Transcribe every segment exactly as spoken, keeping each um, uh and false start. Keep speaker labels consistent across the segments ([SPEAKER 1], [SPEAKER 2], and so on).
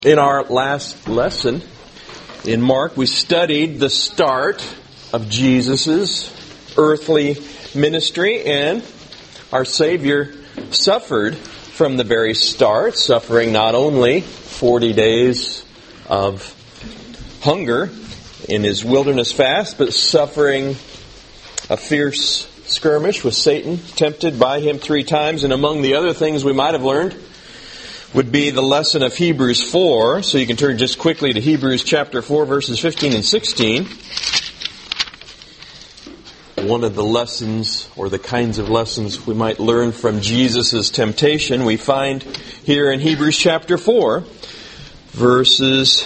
[SPEAKER 1] In our last lesson in Mark, we studied the start of Jesus' earthly ministry, and our Savior suffered from the very start, suffering not only forty days of hunger in His wilderness fast, but suffering a fierce skirmish with Satan, tempted by him three times. And among the other things we might have learned would be the lesson of Hebrews four. So you can turn just quickly to Hebrews chapter four, verses fifteen and sixteen. One of the lessons, or the kinds of lessons we might learn from Jesus' temptation, we find here in Hebrews chapter four, verses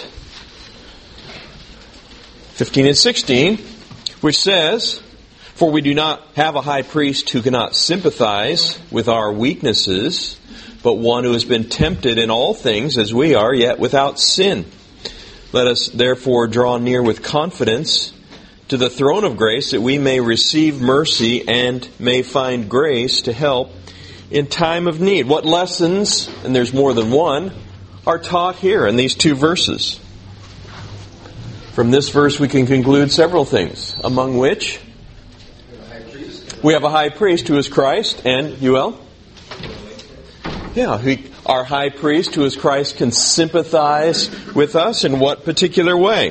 [SPEAKER 1] fifteen and sixteen, which says, "For we do not have a high priest who cannot sympathize with our weaknesses, but one who has been tempted in all things as we are, yet without sin. Let us therefore draw near with confidence to the throne of grace, that we may receive mercy and may find grace to help in time of need." What lessons, and there's more than one, are taught here in these two verses? From this verse we can conclude several things, among which we have a high priest who is Christ, and Yuel? Yeah, he, our high priest who is Christ can sympathize with us in what particular way?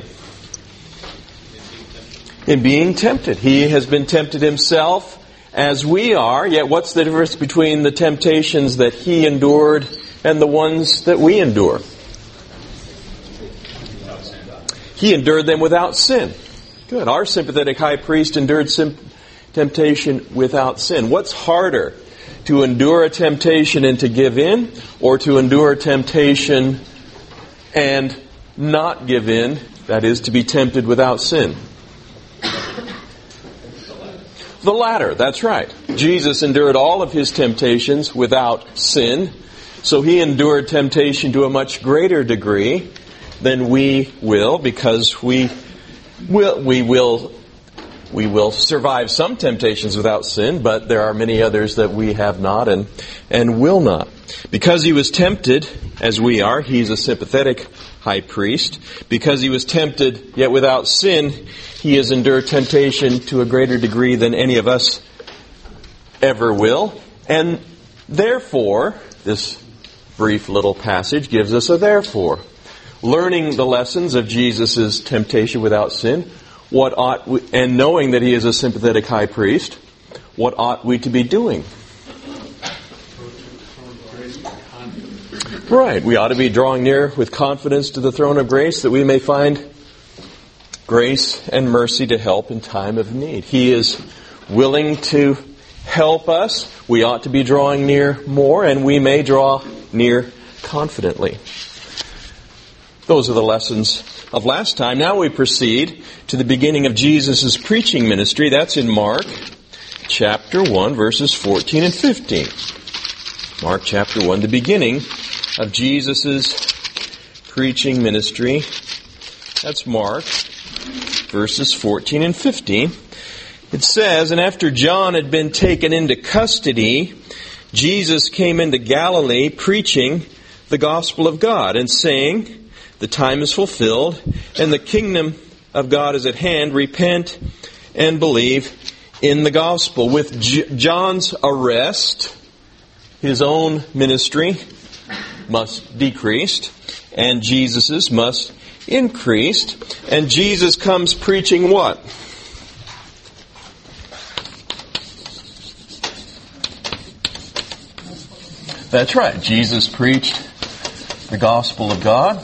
[SPEAKER 1] In being tempted. He has been tempted himself as we are, yet what's the difference between the temptations that he endured and the ones that we endure? He endured them without sin. Good. Our sympathetic high priest endured sim- temptation without sin. What's harder? To endure a temptation and to give in, or to endure a temptation and not give in, that is, to be tempted without sin? The latter, that's right. Jesus endured all of His temptations without sin, so He endured temptation to a much greater degree than we will, because we will, we will We will survive some temptations without sin, but there are many others that we have not and, and will not. Because He was tempted, as we are, He's a sympathetic high priest. Because He was tempted, yet without sin, He has endured temptation to a greater degree than any of us ever will. And therefore, this brief little passage gives us a therefore. Learning the lessons of Jesus' temptation without sin, What ought we, and knowing that He is a sympathetic high priest, what ought we to be doing? Right, we ought to be drawing near with confidence to the throne of grace, that we may find grace and mercy to help in time of need. He is willing to help us. We ought to be drawing near more, and we may draw near confidently. Those are the lessons of last time. Now we proceed to the beginning of Jesus' preaching ministry. That's in Mark chapter one, verses fourteen and fifteen. Mark chapter one, the beginning of Jesus' preaching ministry. That's Mark, verses fourteen and fifteen. It says, "And after John had been taken into custody, Jesus came into Galilee preaching the gospel of God and saying, 'The time is fulfilled, and the kingdom of God is at hand. Repent and believe in the gospel.'" With J- John's arrest, his own ministry must decrease, and Jesus's must increase. And Jesus comes preaching what? That's right. Jesus preached the gospel of God.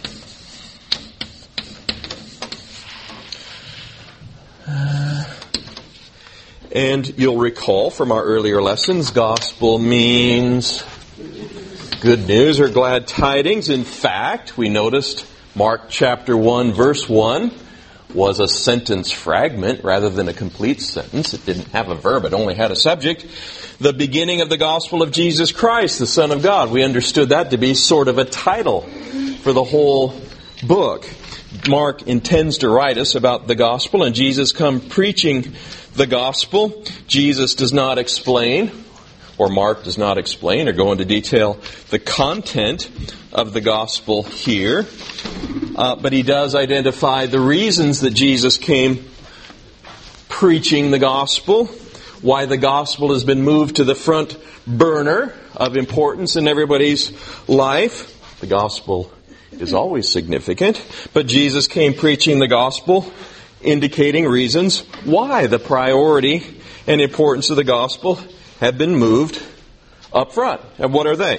[SPEAKER 1] And you'll recall from our earlier lessons, gospel means good news or glad tidings. In fact, we noticed Mark chapter one, verse one was a sentence fragment rather than a complete sentence. It didn't have a verb, it only had a subject. The beginning of the gospel of Jesus Christ, the Son of God. We understood that to be sort of a title for the whole book. Mark intends to write us about the gospel, and Jesus come preaching the gospel. Jesus does not explain or Mark does not explain or go into detail the content of the gospel here. Uh, but he does identify the reasons that Jesus came preaching the gospel, why the gospel has been moved to the front burner of importance in everybody's life. The gospel is always significant, but Jesus came preaching the gospel, indicating reasons why the priority and importance of the gospel have been moved up front. And what are they?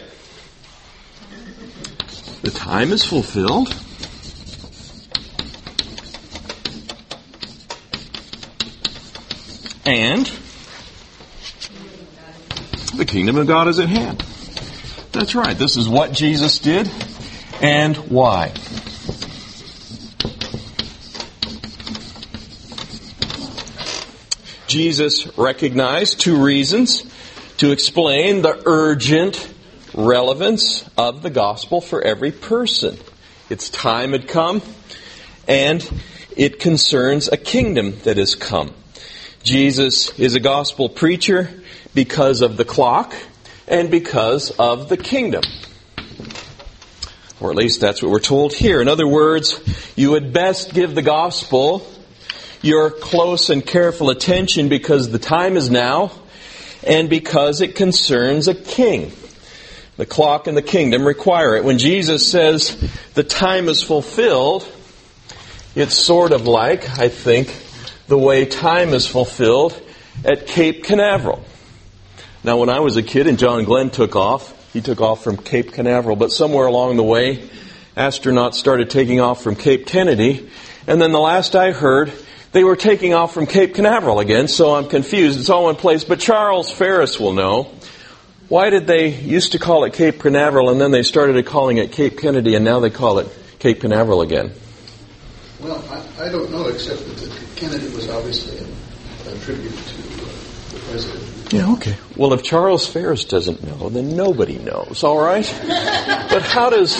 [SPEAKER 1] The time is fulfilled. And the kingdom of God is at hand. That's right. This is what Jesus did and why. Jesus recognized two reasons to explain the urgent relevance of the gospel for every person. Its time had come, and it concerns a kingdom that has come. Jesus is a gospel preacher because of the clock and because of the kingdom. Or at least that's what we're told here. In other words, you would best give the gospel your close and careful attention because the time is now and because it concerns a king. The clock and the kingdom require it. When Jesus says the time is fulfilled, it's sort of like, I think, the way time is fulfilled at Cape Canaveral. Now, when I was a kid and John Glenn took off, he took off from Cape Canaveral, but somewhere along the way, astronauts started taking off from Cape Kennedy, and then the last I heard, they were taking off from Cape Canaveral again, so I'm confused. It's all one place, but Charles Ferris will know. Why did they used to call it Cape Canaveral, and then they started calling it Cape Kennedy, and now they call it Cape Canaveral again?
[SPEAKER 2] Well, I, I don't know, except that Kennedy was obviously a, a tribute to uh, the president.
[SPEAKER 1] Yeah, okay. Well, if Charles Ferris doesn't know, then nobody knows, all right? But how does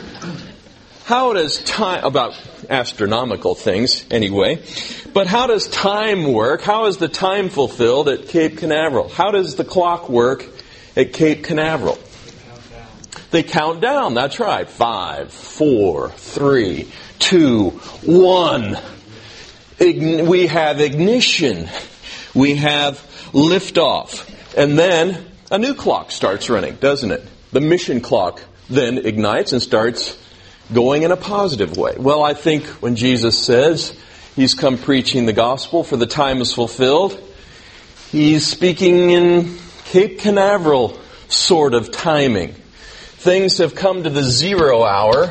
[SPEAKER 1] how does time, about astronomical things anyway, but how does time work? How is the time fulfilled at Cape Canaveral? How does the clock work at Cape Canaveral? They count down, that's right. Five, four, three, two, one. Ign- we have ignition. We have liftoff. And then a new clock starts running, doesn't it? The mission clock then ignites and starts going in a positive way. Well, I think when Jesus says He's come preaching the gospel for the time is fulfilled, He's speaking in Cape Canaveral sort of timing. Things have come to the zero hour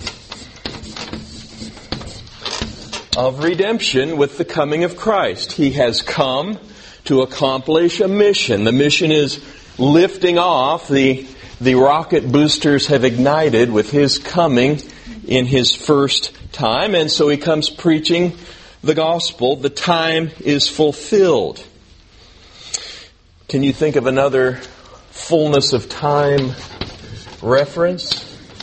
[SPEAKER 1] of redemption with the coming of Christ. He has come to accomplish a mission. The mission is lifting off. The, the rocket boosters have ignited with His coming in His first time. And so He comes preaching the gospel. The time is fulfilled. Can you think of another fullness of time reference?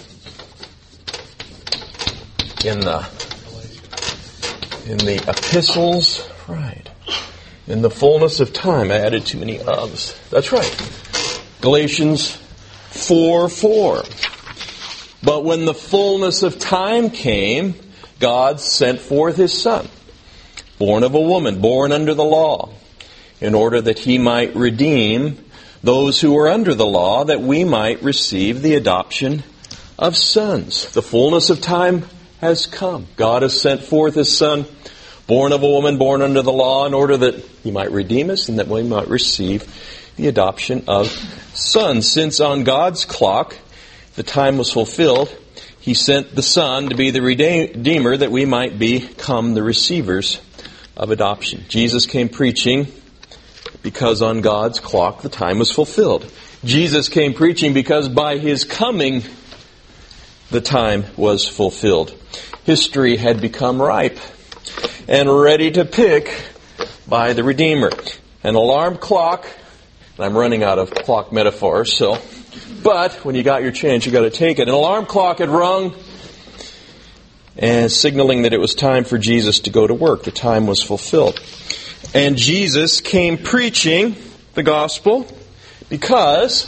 [SPEAKER 1] In the in the epistles, right. In the fullness of time. I added too many ofs. That's right. Galatians four four. But when the fullness of time came, God sent forth His Son, born of a woman, born under the law, in order that He might redeem those who were under the law, that we might receive the adoption of sons. The fullness of time has come. God has sent forth His Son, born of a woman, born under the law, in order that He might redeem us and that we might receive the adoption of sons. Since on God's clock the time was fulfilled, He sent the Son to be the Redeemer, that we might become the receivers of adoption. Jesus came preaching because on God's clock the time was fulfilled. Jesus came preaching because by His coming the time was fulfilled. History had become ripe and ready to pick by the Redeemer. An alarm clock, and I'm running out of clock metaphors, so, but when you got your chance, you got to take it. An alarm clock had rung, and signaling that it was time for Jesus to go to work. The time was fulfilled. And Jesus came preaching the gospel Because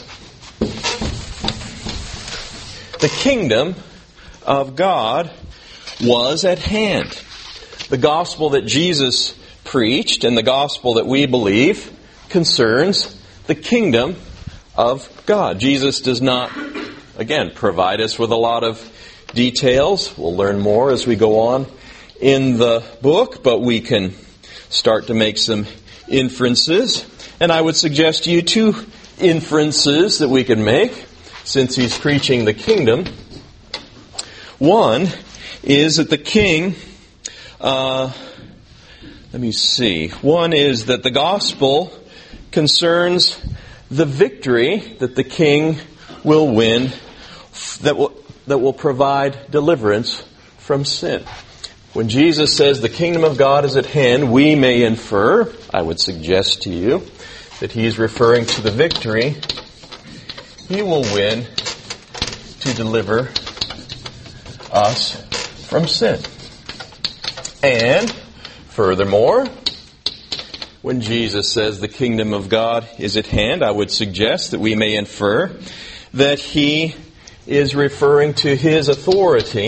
[SPEAKER 1] the kingdom of God was at hand. The gospel that Jesus preached and the gospel that we believe concerns the kingdom of God. Jesus does not, again, provide us with a lot of details. We'll learn more as we go on in the book, but we can start to make some inferences. And I would suggest to you two inferences that we can make since he's preaching the kingdom. One is that the king, uh, let me see. One is that the gospel concerns the victory that the king will win that will, that will provide deliverance from sin. When Jesus says the kingdom of God is at hand, we may infer, I would suggest to you, that he is referring to the victory he will win to deliver us from sin. And furthermore, when Jesus says the kingdom of God is at hand, I would suggest that we may infer that he is referring to his authority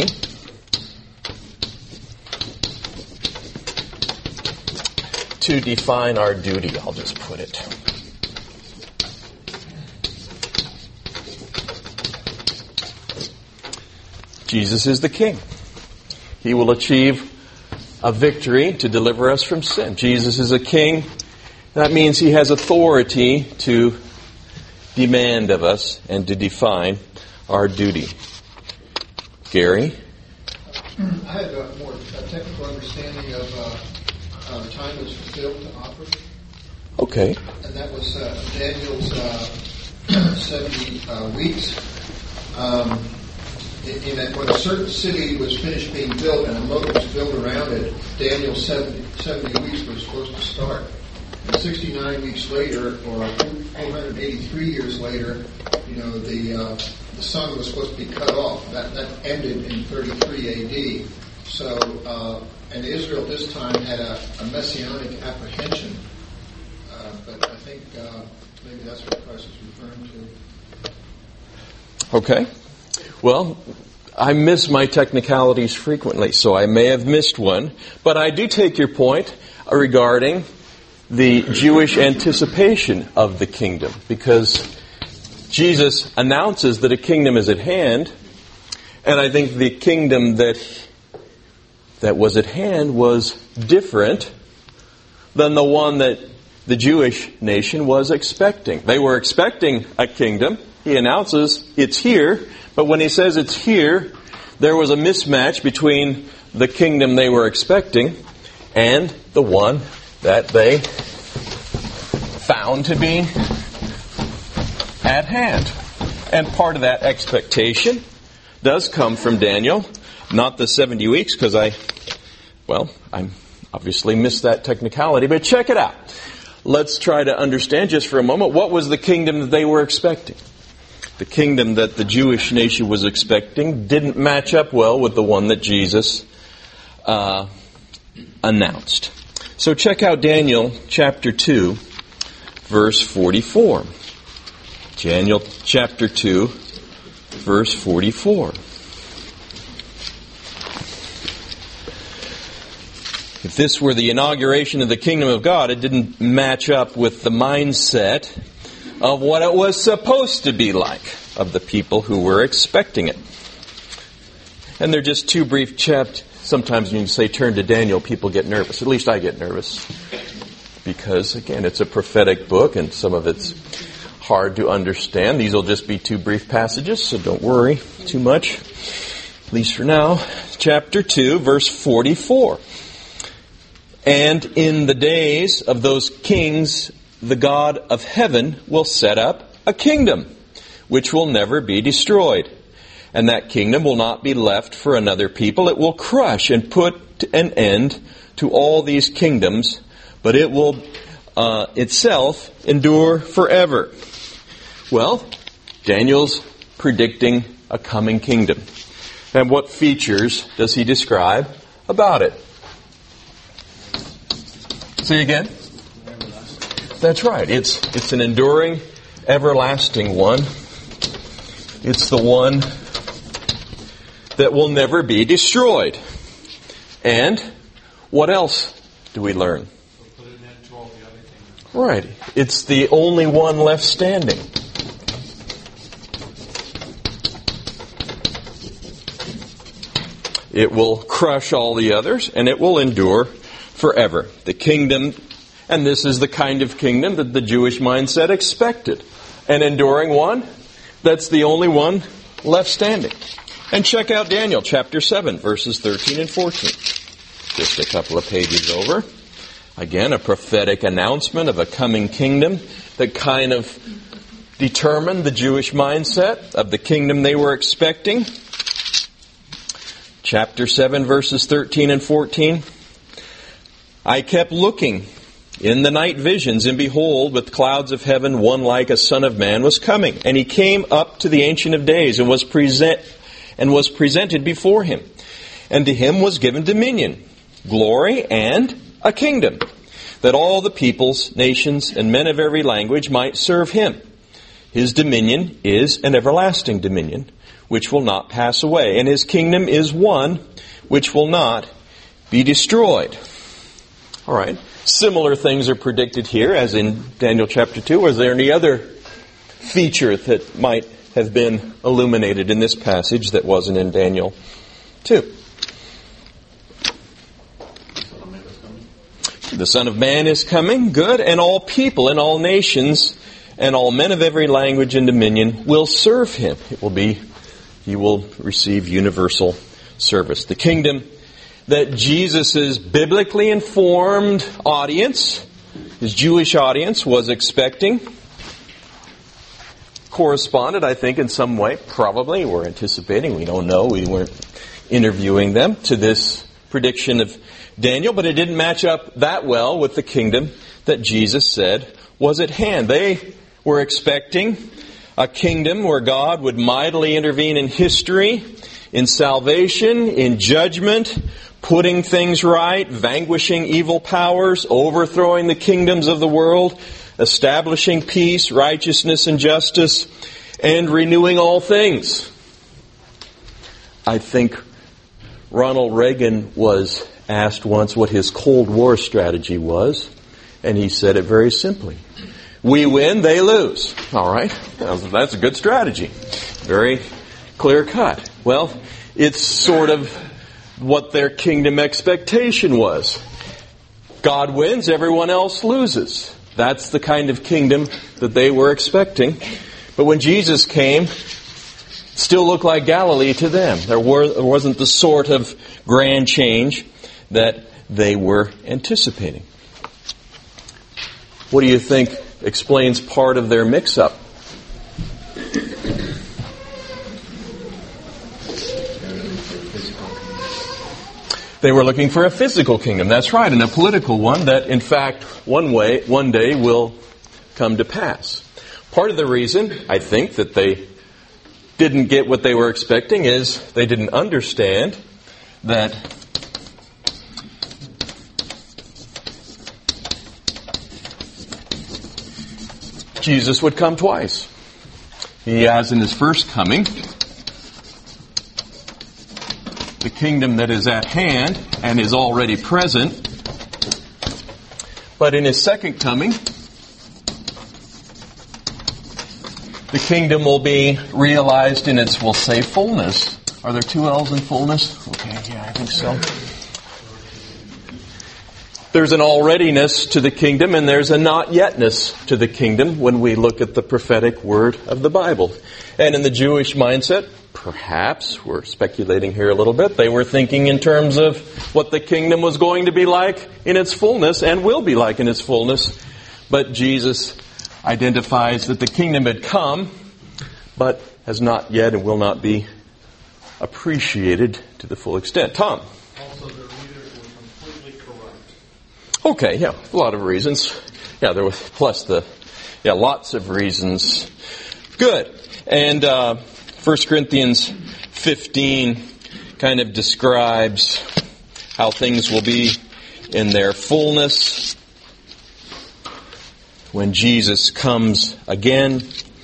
[SPEAKER 1] to define our duty, I'll just put it. Jesus is the king. He will achieve a victory to deliver us from sin. Jesus is a king. That means he has authority to demand of us and to define our duty. Gary?
[SPEAKER 2] I had a more a technical understanding of uh, uh, the time it was fulfilled to offer.
[SPEAKER 1] Okay.
[SPEAKER 2] And that was uh, Daniel's uh, seventy uh, weeks. Um, in, in that when a certain city was finished being built and a moat was built around it, Daniel's seventy, seventy weeks were supposed to start. And sixty-nine weeks later, or four hundred eighty-three years later, you know, the uh, the sun was supposed to be cut off. That that ended in thirty-three A D. So, uh, and Israel this time had a, a messianic apprehension. Uh, but I think uh, maybe that's what Christ is referring to.
[SPEAKER 1] Okay. Well, I miss my technicalities frequently, so I may have missed one. But I do take your point regarding the Jewish anticipation of the kingdom, because Jesus announces that a kingdom is at hand, and I think the kingdom that that was at hand was different than the one that the Jewish nation was expecting. They were expecting a kingdom. He announces it's here, but when he says it's here, there was a mismatch between the kingdom they were expecting and the one that they found to be at hand. And part of that expectation does come from Daniel, not the seventy weeks, because I, well, I obviously missed that technicality, but check it out. Let's try to understand just for a moment, what was the kingdom that they were expecting? The kingdom that the Jewish nation was expecting didn't match up well with the one that Jesus uh, announced. So check out Daniel chapter two, verse forty-four. Daniel chapter two, verse forty-four. If this were the inauguration of the kingdom of God, it didn't match up with the mindset of what it was supposed to be like of the people who were expecting it. And they're just two brief chapters. Sometimes when you say turn to Daniel, people get nervous. At least I get nervous. Because, again, it's a prophetic book and some of it's hard to understand. These will just be two brief passages, so don't worry too much. At least for now. Chapter two, verse forty-four. And in the days of those kings, the God of heaven will set up a kingdom, which will never be destroyed. And that kingdom will not be left for another people. It will crush and put an end to all these kingdoms, but it will uh, itself endure forever. Well, Daniel's predicting a coming kingdom. And what features does he describe about it? Say again? That's right. It's it's an enduring everlasting one. It's the one that will never be destroyed. And what else do we learn? Right. It's the only one left standing. It will crush all the others, and it will endure forever. The kingdom, and this is the kind of kingdom that the Jewish mindset expected. An enduring one, that's the only one left standing. And check out Daniel chapter seven, verses thirteen and fourteen. Just a couple of pages over. Again, a prophetic announcement of a coming kingdom that kind of determined the Jewish mindset of the kingdom they were expecting. Chapter seven, verses thirteen and fourteen. I kept looking in the night visions, and behold, with clouds of heaven, one like a son of man was coming. And he came up to the Ancient of Days and was present and was presented before him. And to him was given dominion, glory, and a kingdom, that all the peoples, nations, and men of every language might serve him. His dominion is an everlasting dominion, which will not pass away, and his kingdom is one which will not be destroyed. All right. Similar things are predicted here as in Daniel chapter two. Was there any other feature that might have been illuminated in this passage that wasn't in Daniel two? The Son of Man is coming, good, and all people and all nations and all men of every language and dominion will serve him. It will be, he will receive universal service. The kingdom that Jesus' biblically informed audience, his Jewish audience, was expecting, corresponded, I think, in some way, probably, we're anticipating, we don't know, we weren't interviewing them, to this prediction of Daniel, but it didn't match up that well with the kingdom that Jesus said was at hand. They were expecting a kingdom where God would mightily intervene in history, in salvation, in judgment, putting things right, vanquishing evil powers, overthrowing the kingdoms of the world, establishing peace, righteousness, and justice, and renewing all things. I think Ronald Reagan was asked once what his Cold War strategy was, and he said it very simply. We win, they lose. All right? That's a good strategy. Very clear cut. Well, it's sort of what their kingdom expectation was. God wins, everyone else loses. That's the kind of kingdom that they were expecting. But when Jesus came, it still looked like Galilee to them. There, were, there wasn't the sort of grand change that they were anticipating. What do you think explains part of their mix-up? They were looking for a physical kingdom, that's right, and a political one that, in fact, one way, one day will come to pass. Part of the reason, I think, that they didn't get what they were expecting is they didn't understand that Jesus would come twice. He has in his first coming the kingdom that is at hand and is already present. But in his second coming, the kingdom will be realized in its, we'll say, fullness. Are there two L's in fullness? Okay, yeah, I think so. There's an alreadiness to the kingdom and there's a not yetness to the kingdom when we look at the prophetic word of the Bible. And in the Jewish mindset, perhaps, we're speculating here a little bit, they were thinking in terms of what the kingdom was going to be like in its fullness and will be like in its fullness. But Jesus identifies that the kingdom had come, but has not yet and will not be appreciated to the full extent. Tom?
[SPEAKER 3] Also, their leaders were completely corrupt.
[SPEAKER 1] Okay, yeah, a lot of reasons. Yeah, there was, plus the, yeah, lots of reasons. Good. And, uh, First Corinthians fifteen kind of describes how things will be in their fullness when Jesus comes again.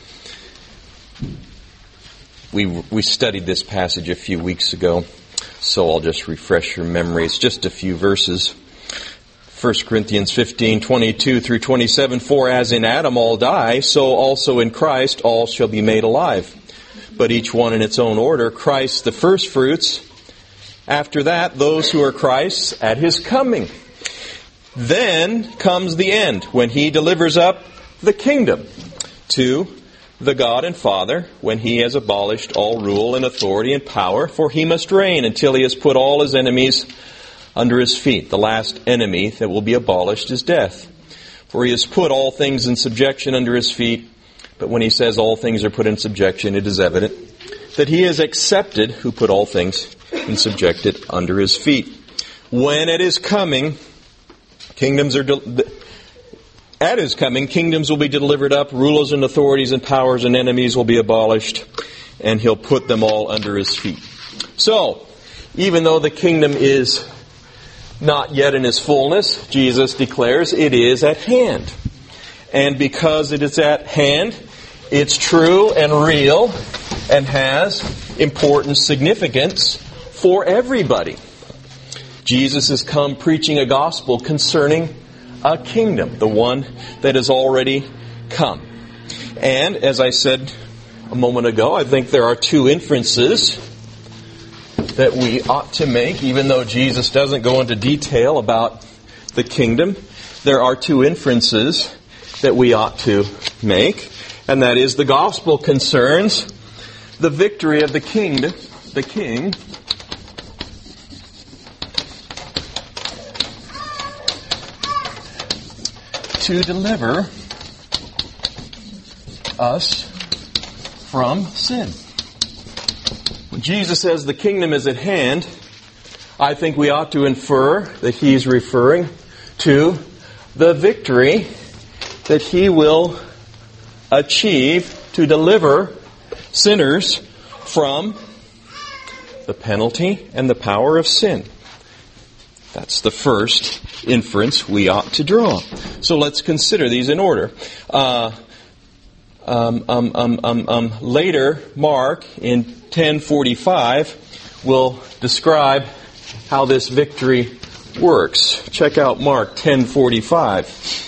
[SPEAKER 1] We we studied this passage a few weeks ago, so I'll just refresh your memory. It's just a few verses. First Corinthians fifteen, twenty-two through twenty-seven, For as in Adam all die, so also in Christ all shall be made alive. But each one in its own order, Christ the firstfruits, after that those who are Christ's at His coming. Then comes the end, when He delivers up the kingdom to the God and Father, when He has abolished all rule and authority and power, for He must reign until He has put all His enemies under His feet. The last enemy that will be abolished is death. For He has put all things in subjection under His feet. But when He says all things are put in subjection, it is evident that He has accepted who put all things in subjected under His feet. When at His coming, kingdoms are de- at His coming, kingdoms will be delivered up, rulers and authorities and powers and enemies will be abolished, and He'll put them all under His feet. So, even though the kingdom is not yet in its fullness, Jesus declares it is at hand. And because it is at hand, it's true and real and has important significance for everybody. Jesus has come preaching a gospel concerning a kingdom, the one that has already come. And as I said a moment ago, I think there are two inferences that we ought to make, even though Jesus doesn't go into detail about the kingdom. There are two inferences that we ought to make, and that is the gospel concerns the victory of the king, the king, to deliver us from sin. When Jesus says the kingdom is at hand, I think we ought to infer that He's referring to the victory that He will achieve to deliver sinners from the penalty and the power of sin. That's the first inference we ought to draw. So let's consider these in order. Uh, um, um, um, um, um, later, Mark, in ten forty-five, will describe how this victory works. Check out Mark ten forty-five.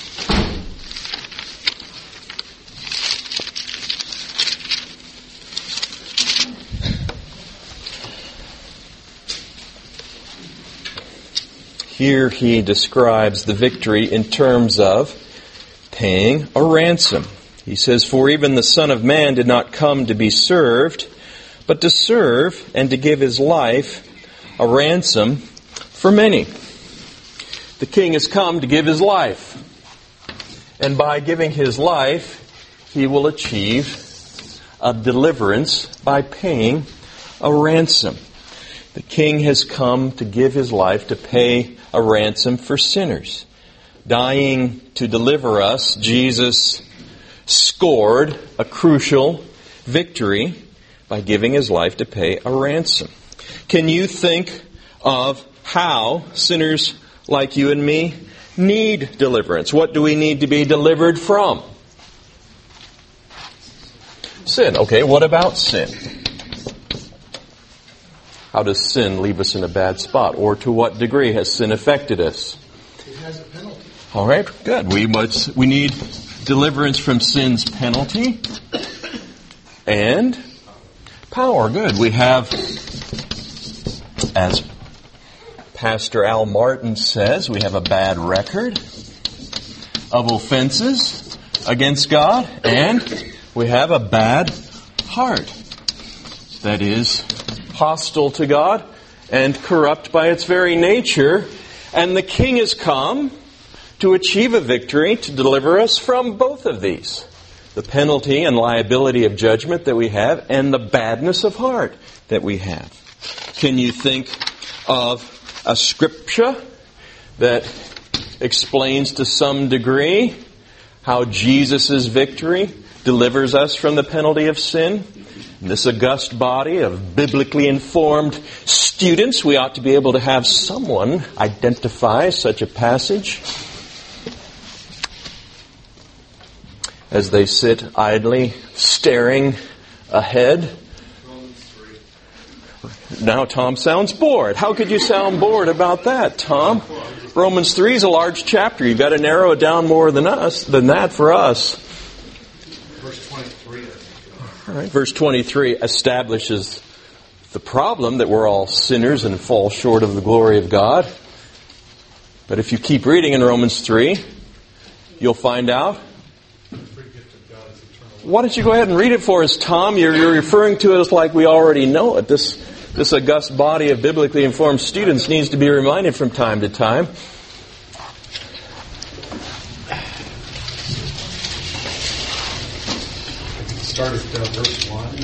[SPEAKER 1] Here he describes the victory in terms of paying a ransom. He says, For even the Son of Man did not come to be served, but to serve and to give His life a ransom for many. The King has come to give His life. And by giving His life, He will achieve a deliverance by paying a ransom. The King has come to give His life to pay a ransom for sinners. Dying to deliver us, Jesus scored a crucial victory by giving His life to pay a ransom. Can you think of how sinners like you and me need deliverance? What do we need to be delivered from? Sin. Okay, what about sin? How does sin leave us in a bad spot? Or to what degree has sin affected us?
[SPEAKER 2] It has a penalty.
[SPEAKER 1] All right, good. We must, we need deliverance from sin's penalty and power. Good. We have, as Pastor Al Martin says, we have a bad record of offenses against God, and we have a bad heart that is hostile to God and corrupt by its very nature. And the King has come to achieve a victory to deliver us from both of these. The penalty and liability of judgment that we have, and the badness of heart that we have. Can you think of a scripture that explains to some degree how Jesus' victory delivers us from the penalty of sin? In this august body of biblically informed students, we ought to be able to have someone identify such a passage. as they sit idly staring ahead. Now Tom sounds bored. How could you sound bored about that, Tom? Romans three is a large chapter. You've got to narrow it down more than us, than that for us.
[SPEAKER 3] Verse twenty-three.
[SPEAKER 1] All right, verse twenty-three establishes the problem that we're all sinners and fall short of the glory of God. But if you keep reading in Romans three, you'll find out. Why don't you go ahead and read it for us, Tom? You're, you're referring to it as like we already know it. This, this august body of biblically informed students needs to be reminded from time to time.
[SPEAKER 3] Start at uh, verse one.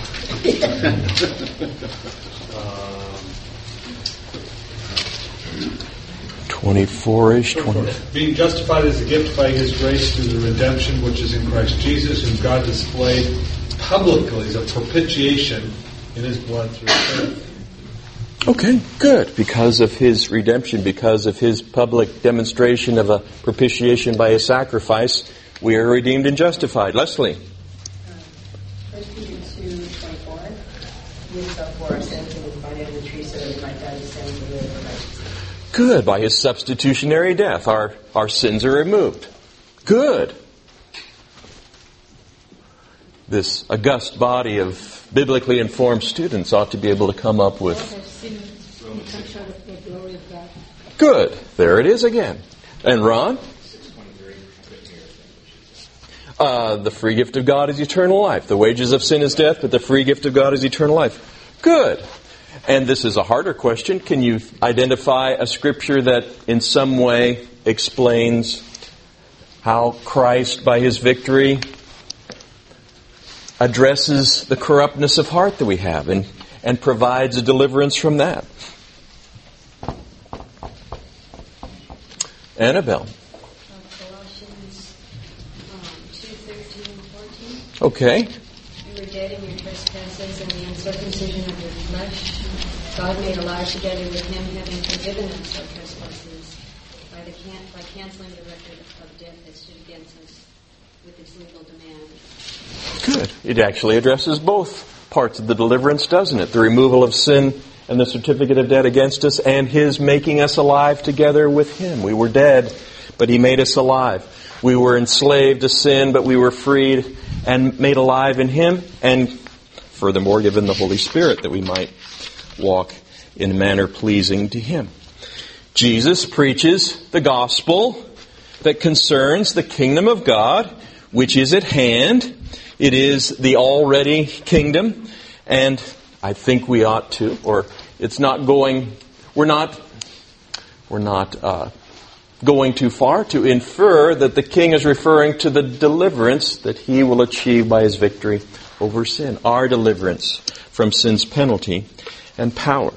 [SPEAKER 3] Or no. um,
[SPEAKER 1] twenty-four-ish. twenty.
[SPEAKER 3] Being justified as a gift by His grace through the redemption which is in Christ Jesus, whom God displayed publicly as a propitiation in His blood through faith.
[SPEAKER 1] Okay, good. Because of His redemption, because of His public demonstration of a propitiation by His sacrifice, we are redeemed and justified. Leslie.
[SPEAKER 4] First Peter two twenty-four. He himself bore our sins and was body on the tree so that we might die to sin and live for righteousness.
[SPEAKER 1] Good. By His substitutionary death, our, our sins are removed. Good. This august body of biblically informed students ought to be able to come up with. Good. There it is again. And Ron? Uh, the free gift of God is eternal life. The wages of sin is death, but the free gift of God is eternal life. Good. And this is a harder question. Can you identify a scripture that in some way explains how Christ, by His victory, addresses the corruptness of heart that we have and, and provides a deliverance from that? Annabelle.
[SPEAKER 5] Colossians um, two thirteen and fourteen.
[SPEAKER 1] Okay.
[SPEAKER 5] You were dead in your trespasses and the uncircumcision of your flesh. God made alive together with Him, having forgiven us our trespasses by the can- by canceling the record of debt that stood against us with its legal demand.
[SPEAKER 1] Good. It actually addresses both parts of the deliverance, doesn't it? The removal of sin and the certificate of debt against us, and His making us alive together with Him. We were dead, but He made us alive. We were enslaved to sin, but we were freed and made alive in Him, and furthermore given the Holy Spirit that we might walk in a manner pleasing to Him. Jesus preaches the gospel that concerns the kingdom of God, which is at hand. It is the already kingdom, and I think we ought to, or it's not going, we're not, we're not uh, going too far to infer that the king is referring to the deliverance that He will achieve by His victory over sin, our deliverance from sin's penalty and power.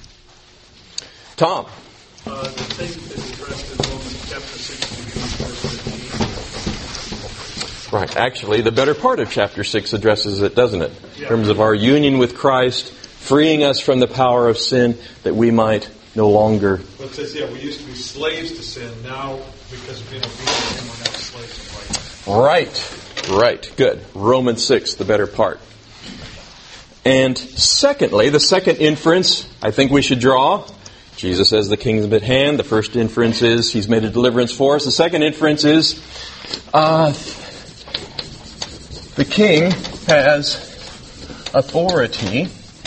[SPEAKER 1] Tom.
[SPEAKER 3] Uh, the thing is addressed in Romans chapter sixteen, verse fifteen.
[SPEAKER 1] Right. Actually, the better part of chapter six addresses it, doesn't it? In terms of our union with Christ, freeing us from the power of sin, that we might no longer.
[SPEAKER 3] Well, it says, yeah, we used to be slaves to sin. Now, because of being obedient to Him, we're now slaves to Christ.
[SPEAKER 1] Right. Right. Good. Romans six, the better part. And secondly, the second inference I think we should draw, Jesus says the kingdom at hand. The first inference is He's made a deliverance for us. The second inference is uh, the king has authority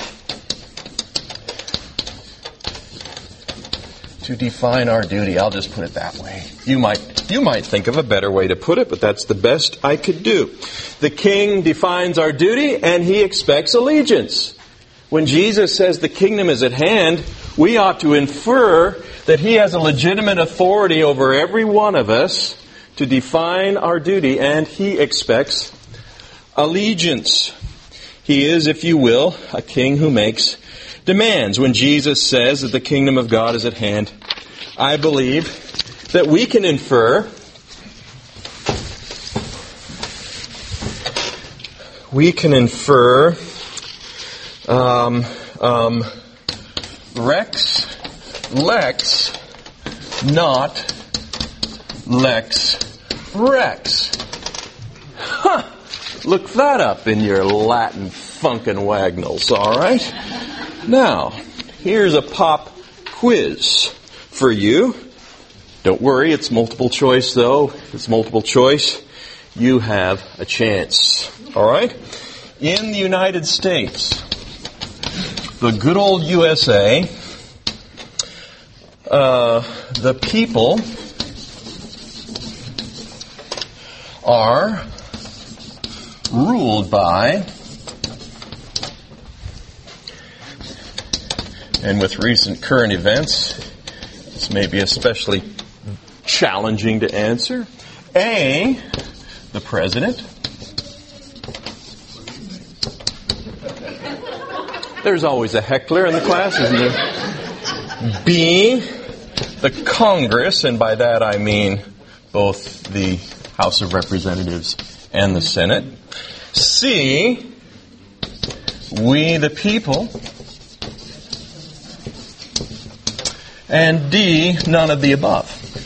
[SPEAKER 1] to define our duty. I'll just put it that way. You might, you might think of a better way to put it, but that's the best I could do. The king defines our duty, and He expects allegiance. When Jesus says the kingdom is at hand, we ought to infer that He has a legitimate authority over every one of us to define our duty, and He expects allegiance. He is, if you will, a king who makes demands. When Jesus says that the kingdom of God is at hand, I believe that we can infer we can infer um, um, Rex Lex, not Lex Rex. Look that up in your Latin funkin' wagnalls, all right? Now, here's a pop quiz for you. Don't worry, it's multiple choice, though. If it's multiple choice, you have a chance, all right? In the United States, the good old U S A, uh, the people are ruled by, and with recent current events, this may be especially challenging to answer. A, the president. There's always a heckler in the class, isn't there? B, the Congress, and by that I mean both the House of Representatives and the Senate. C, we the people. And D, none of the above.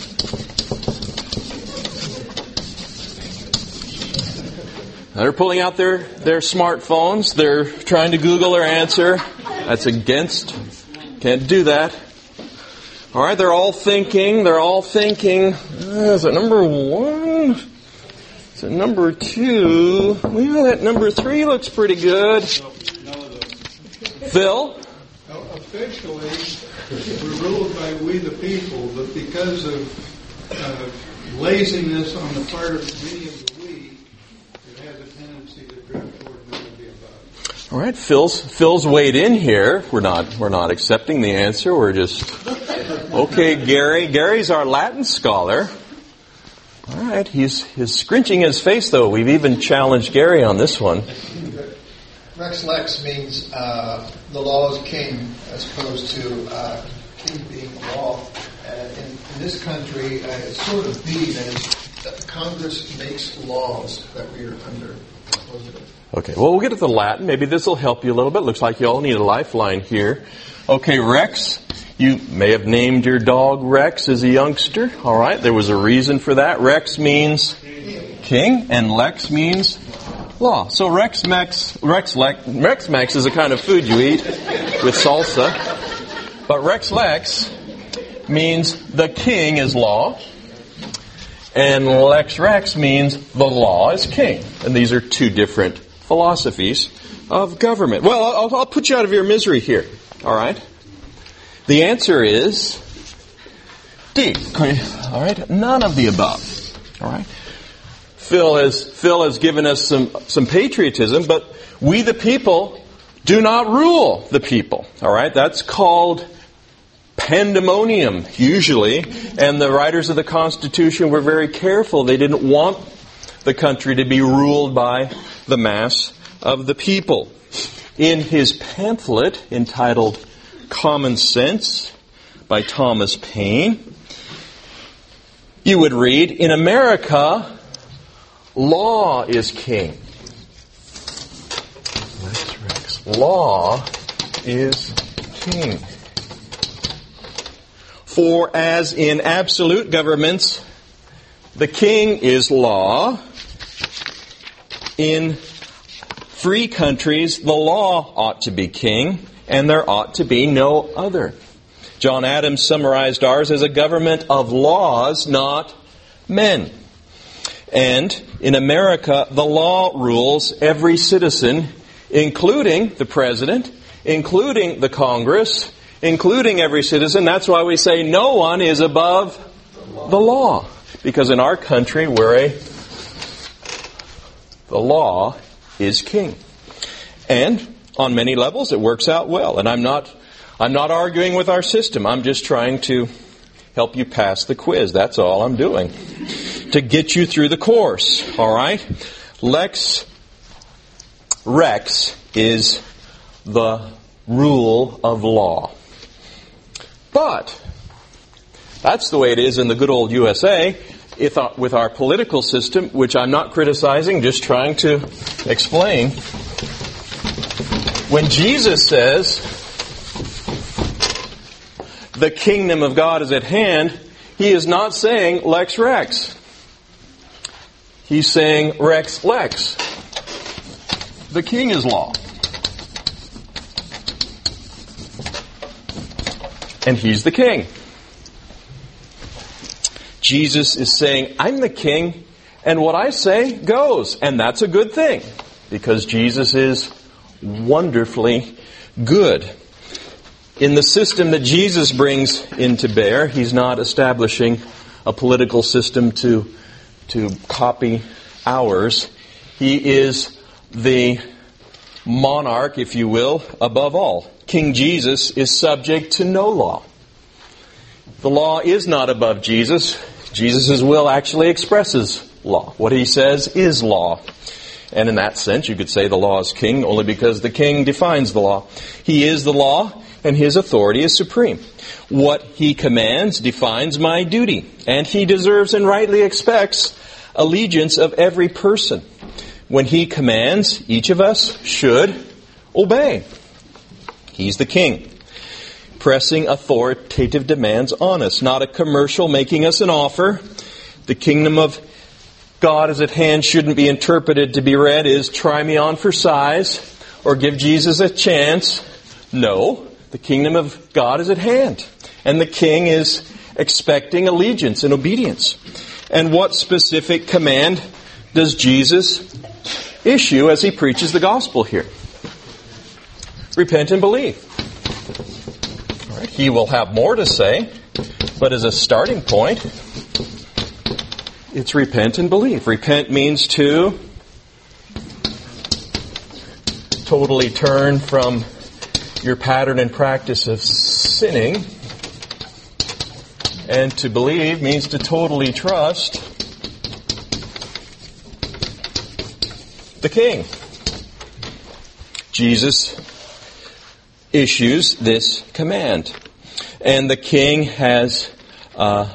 [SPEAKER 1] They're pulling out their, their smartphones. They're trying to Google their answer. That's against. Can't do that. All right, they're all thinking. They're all thinking. Uh, is it number one? Is it number two? Well, that number three looks pretty good. Phil?
[SPEAKER 6] Well, officially, we're ruled by we the people, but because of uh, laziness on the part of many of the we, it has a tendency to drift toward none of the above.
[SPEAKER 1] All right, Phil's Phil's weighed in here. We're not we're not accepting the answer. We're just okay. Gary, Gary's our Latin scholar. All right, he's he's scrunching his face though. We've even challenged Gary on this one.
[SPEAKER 2] Rex lex means uh, the law is king, as opposed to uh, king being law. Uh, in, in this country, uh, it's sort of B, that is, that Congress makes laws that we are under.
[SPEAKER 1] Okay, well, we'll get to the Latin. Maybe this will help you a little bit. Looks like you all need a lifeline here. Okay, Rex. You may have named your dog Rex as a youngster. All right, there was a reason for that. Rex means king, and lex means law. So Rex Max, Rex Lex, Rex Max is a kind of food you eat with salsa. But Rex Lex means the king is law, and Lex Rex means the law is king. And these are two different philosophies of government. Well, I'll, I'll put you out of your misery here. All right. The answer is D. All right, none of the above. All right. Phil has Phil has given us some some patriotism, but we the people do not rule the people. All right, that's called pandemonium usually, and the writers of the Constitution were very careful. They didn't want the country to be ruled by the mass of the people. In his pamphlet entitled Common Sense by Thomas Paine, you would read, in America, law is king. Rex, Rex. Law is king. For as in absolute governments, the king is law, in free countries, the law ought to be king, and there ought to be no other. John Adams summarized ours as a government of laws, not men. And in America, the law rules every citizen, including the president, including the Congress, including every citizen. That's why we say no one is above the law. Because in our country, we're a, the law is king. And on many levels, it works out well. And I'm not, I'm not arguing with our system. I'm just trying to help you pass the quiz. That's all I'm doing. To get you through the course. All right? Lex Rex is the rule of law. But that's the way it is in the good old U S A. If, uh, with our political system, which I'm not criticizing, just trying to explain. When Jesus says, the kingdom of God is at hand, he is not saying Lex Rex. He's saying Rex Lex. The king is law. And he's the king. Jesus is saying, I'm the king, and what I say goes. And that's a good thing, because Jesus is wonderfully good. In the system that Jesus brings into bear, he's not establishing a political system to, to copy ours. He is the monarch, if you will, above all. King Jesus is subject to no law. The law is not above Jesus. Jesus' will actually expresses law. What he says is law. And in that sense, you could say the law is king only because the king defines the law. He is the law, and his authority is supreme. What he commands defines my duty, and he deserves and rightly expects allegiance of every person. When he commands, each of us should obey. He's the king, pressing authoritative demands on us, not a commercial making us an offer. The kingdom of God is at hand shouldn't be interpreted to be read as try me on for size or give Jesus a chance. No, the kingdom of God is at hand, and the king is expecting allegiance and obedience. And what specific command does Jesus issue as he preaches the gospel here? Repent and believe. All right, he will have more to say, but as a starting point, it's repent and believe. Repent means to totally turn from your pattern and practice of sinning. And to believe means to totally trust the king. Jesus issues this command. And the king has uh,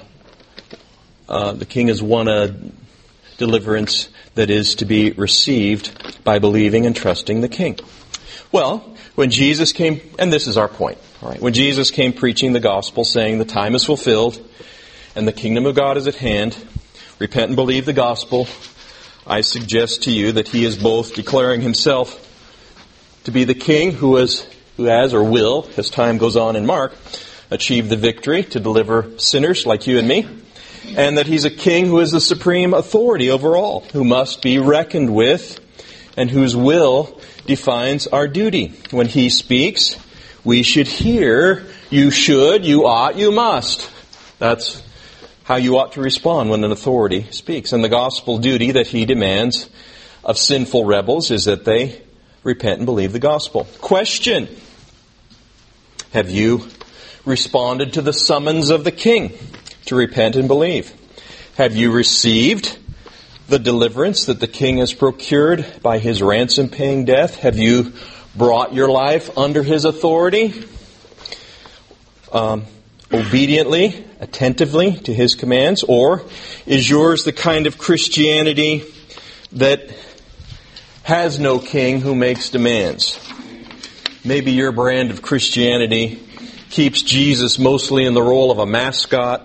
[SPEAKER 1] uh, the king has won a deliverance that is to be received by believing and trusting the king. Well, when Jesus came, and this is our point, all right, when Jesus came preaching the gospel, saying the time is fulfilled and the kingdom of God is at hand, repent and believe the gospel, I suggest to you that he is both declaring himself to be the king who is who has or will, as time goes on in Mark, achieve the victory to deliver sinners like you and me, and that he's a king who is the supreme authority over all, who must be reckoned with, and whose will defines our duty. When he speaks, we should hear, you should, you ought, you must. That's how you ought to respond when an authority speaks. And the gospel duty that he demands of sinful rebels is that they repent and believe the gospel. Question: have you responded to the summons of the king to repent and believe? Have you received the deliverance that the king has procured by his ransom-paying death? Have you brought your life under his authority? Um, obediently, attentively to his commands? Or is yours the kind of Christianity that has no king who makes demands? Maybe your brand of Christianity keeps Jesus mostly in the role of a mascot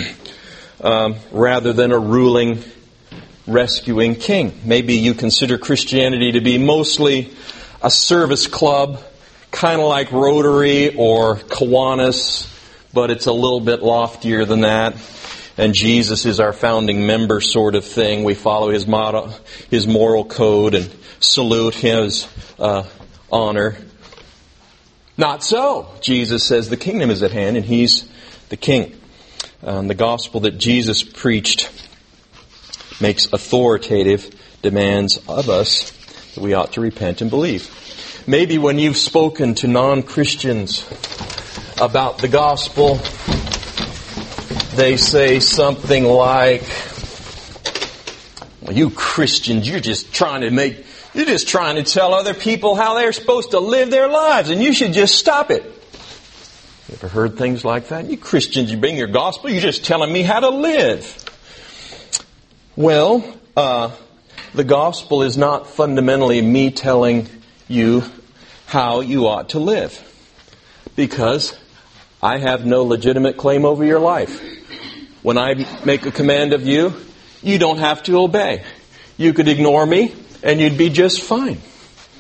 [SPEAKER 1] um, rather than a ruling, rescuing king. Maybe you consider Christianity to be mostly a service club, kind of like Rotary or Kiwanis, but it's a little bit loftier than that. And Jesus is our founding member sort of thing. We follow his motto, his moral code, and salute his uh, honor. Not so. Jesus says the kingdom is at hand, and he's the king. Um, the gospel that Jesus preached makes authoritative demands of us that we ought to repent and believe. Maybe when you've spoken to non-Christians about the gospel, they say something like, well, you Christians, you're just trying to make, you're just trying to tell other people how they're supposed to live their lives, and you should just stop it. You ever heard things like that? You Christians, you bring your gospel, you're just telling me how to live. Well, uh, the gospel is not fundamentally me telling you how you ought to live, because I have no legitimate claim over your life. When I make a command of you, you don't have to obey. You could ignore me and you'd be just fine.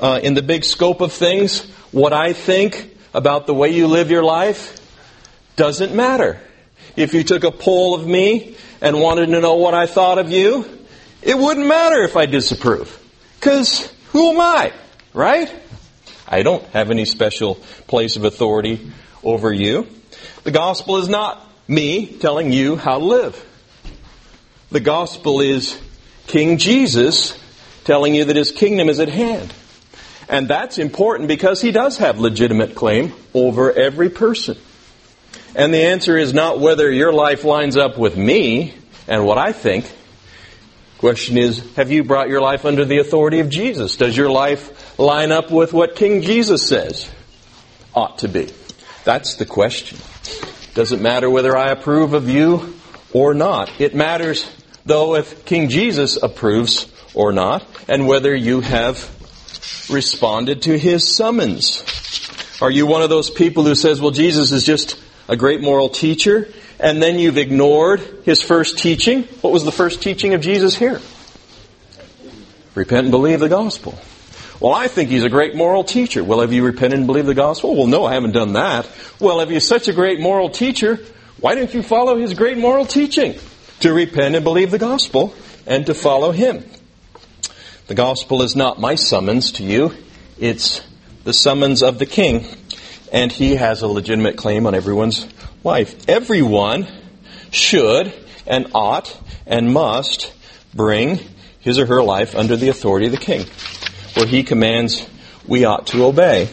[SPEAKER 1] uh, in the big scope of things, what I think about the way you live your life doesn't matter. If you took a poll of me and wanted to know what I thought of you, it wouldn't matter if I disapprove. Because who am I, right? I don't have any special place of authority over you. The gospel is not me telling you how to live. The gospel is King Jesus telling you that His kingdom is at hand. And that's important because He does have legitimate claim over every person. And the answer is not whether your life lines up with me and what I think. The question is, have you brought your life under the authority of Jesus? Does your life line up with what King Jesus says ought to be? That's the question. Doesn't matter whether I approve of you or not. It matters, though, if King Jesus approves or not, and whether you have responded to His summons. Are you one of those people who says, well, Jesus is just a great moral teacher, and then you've ignored His first teaching? What was the first teaching of Jesus here? Repent and believe the gospel. Well, I think He's a great moral teacher. Well, have you repented and believed the gospel? Well, no, I haven't done that. Well, if He's such a great moral teacher, why didn't you follow His great moral teaching? To repent and believe the gospel and to follow Him. The gospel is not my summons to you. It's the summons of the King. And He has a legitimate claim on everyone's life. Everyone should and ought and must bring his or her life under the authority of the King. Where He commands, we ought to obey.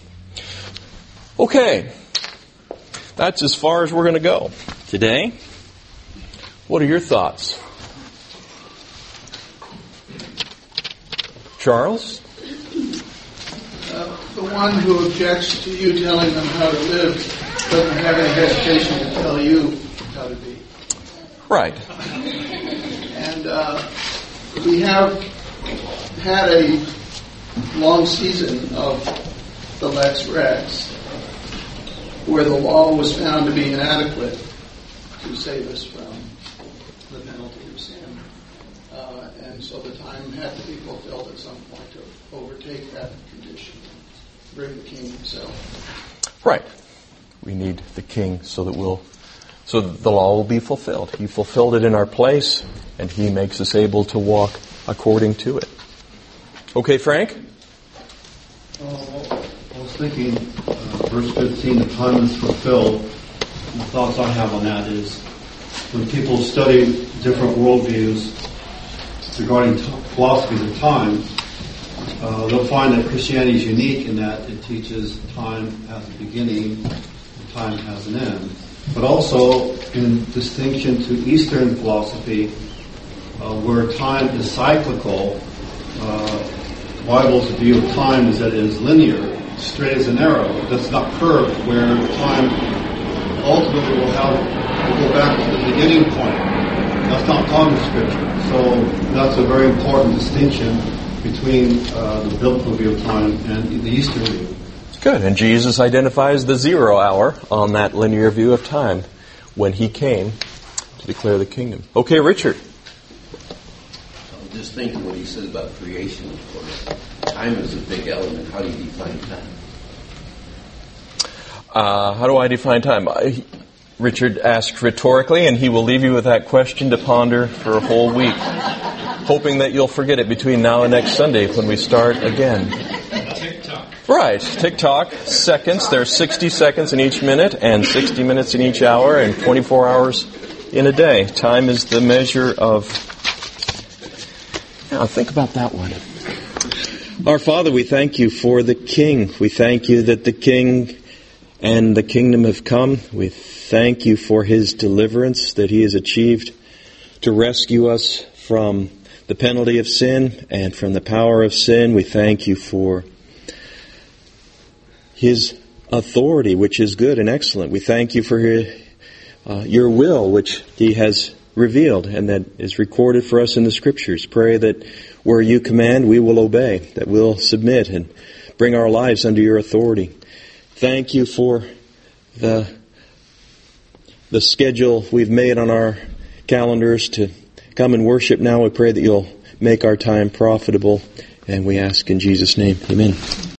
[SPEAKER 1] Okay. That's as far as we're going to go today. What are your thoughts? Charles?
[SPEAKER 6] Uh, the one who objects to you telling them how to live doesn't have any hesitation to tell you how to be.
[SPEAKER 1] Right.
[SPEAKER 6] And uh, we have had a long season of the Lex Rex, where the law was found to be inadequate to save us from the penalty of sin. Uh, and so the time had to be fulfilled at some point to overtake that condition and bring the King Himself.
[SPEAKER 1] Right. We need the King so that we'll, so that the law will be fulfilled. He fulfilled it in our place, and He makes us able to walk according to it. Okay, Frank?
[SPEAKER 7] Uh, well, I was thinking, uh, verse fifteen, the time is fulfilled. The thoughts I have on that is, when people study different worldviews regarding t- philosophies of time, uh, they'll find that Christianity is unique in that it teaches time has a beginning and time has an end. But also, in distinction to Eastern philosophy, uh, where time is cyclical, uh, the Bible's view of time is that it is linear, straight as an arrow. That's not curved, where time ultimately will have will go back to the beginning point. That's not taught in Scripture. So that's a very important distinction between uh, the biblical view of time and the Eastern view.
[SPEAKER 1] Good. And Jesus identifies the zero hour on that linear view of time when He came to declare the kingdom. Okay, Richard.
[SPEAKER 8] I'm just thinking what he said about creation, of course. Time is a big element. How do you define time?
[SPEAKER 1] Uh, how do I define time? I, Richard asked rhetorically, and he will leave you with that question to ponder for a whole week, hoping that you'll forget it between now and next Sunday when we start again.
[SPEAKER 3] TikTok.
[SPEAKER 1] Right, tick-tock, seconds. There's sixty seconds in each minute and sixty minutes in each hour and twenty-four hours in a day. Time is the measure of... Now, think about that one. Our Father, we thank You for the King. We thank You that the King and the kingdom have come. We thank You for His deliverance that He has achieved to rescue us from the penalty of sin and from the power of sin. We thank You for His authority, which is good and excellent. We thank You for His, uh, Your will, which He has revealed and that is recorded for us in the Scriptures. Pray that where You command, we will obey, that we'll submit and bring our lives under Your authority. Thank You for the the schedule we've made on our calendars to come and worship now. We pray that You'll make our time profitable And we ask in Jesus' name, amen.